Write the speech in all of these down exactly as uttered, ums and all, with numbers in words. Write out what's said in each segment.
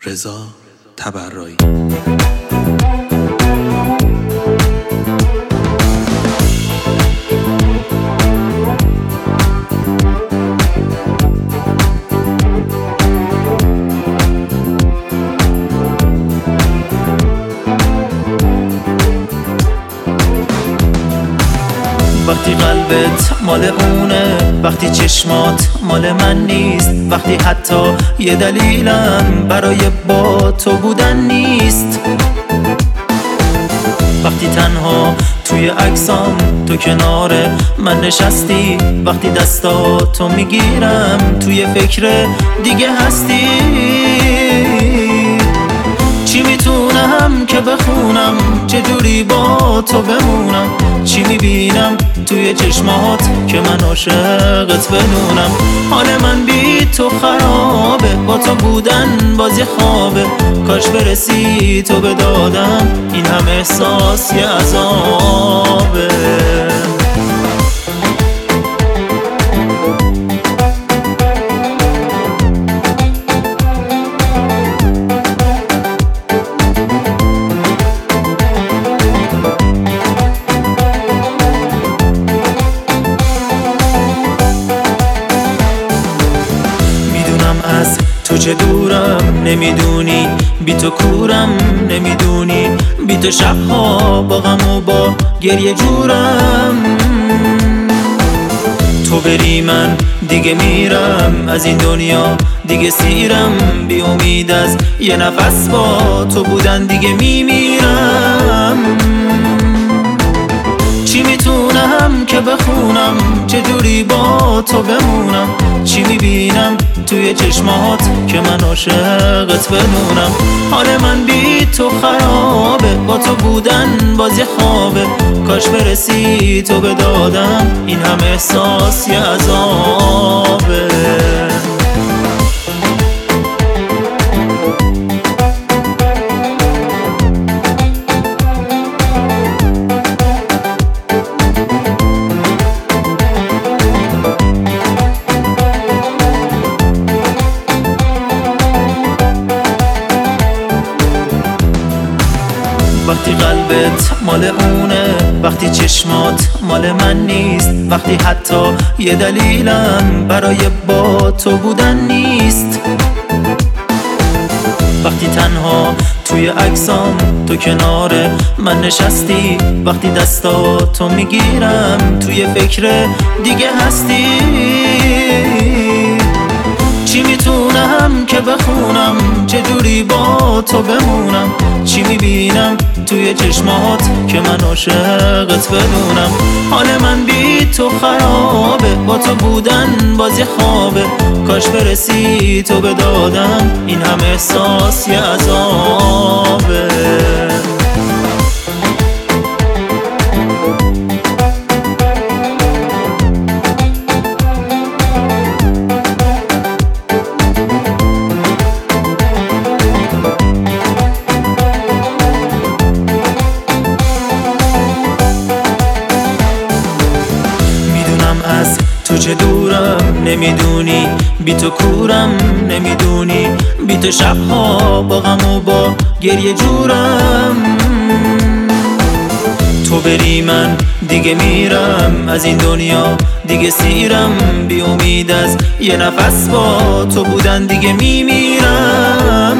رضا تبرایی. وقتی قلبت مال اونه، وقتی چشمات مال من نیست، وقتی حتی یه دلیلم برای با تو بودن نیست، وقتی تنها توی عکسام تو کنار من نشستی، وقتی دستاتو میگیرم توی فکر دیگه هستی. چی میتونم که بخونم، چجوری با تو بمونم، چی میبینم توی چشمات که من عاشقت بدونم. حال من بی تو خرابه، با تو بودن بازی خوابه، کاش برسی تو به دادم، این هم احساس یه عذابه. تو چه دورم نمیدونی، بی تو کورم نمیدونی، بی تو شبها با غم و با گریه جورم. تو بری من دیگه میرم از این دنیا، دیگه سیرم، بی امید از یه نفس با تو بودن دیگه میمیرم. چی میتونم که بخونم، چجوری با تو بمونم، چی میبینم توی چشمات که من عاشقت بدونم. حال من بی تو خرابه، با تو بودن بازی خوابه، کاش برسی تو به دادم، این هم احساس یه عذابه. وقتی قلبت مال اونه، وقتی چشمات مال من نیست، وقتی حتی یه دلیلم برای با تو بودن نیست، وقتی تنها توی عکسام تو کنار من نشستی، وقتی دستاتو میگیرم توی فکر دیگه هستی. چی میتونم که بخونم، چجوری با تو بمونم، چی میبینم توی چشمات که من عاشقت بدونم. حال من بی تو خرابه، با تو بودن بازی خوابه، کاش برسی تو به دادم، این هم احساس یه عذابه. رضا تبرایی. تو چه دورم نمیدونی، بی تو کورم نمیدونی، بی تو شبها با غم و با گریه جورم. تو بری من دیگه میرم از این دنیا، دیگه سیرم، بی امید از یه نفس با تو بودن دیگه میمیرم.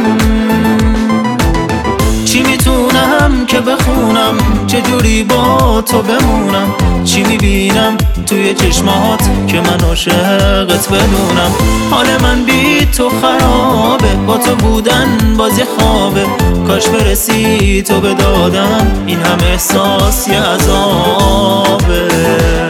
چی میتونم که بخونم، چجوری با تو بمونم، چی میبینم توی چشمات که من عاشقت بدونم. حال من بی تو خرابه، با تو بودن بازی خوابه، کاش برسی تو به دادم، این هم احساس یه عذابه.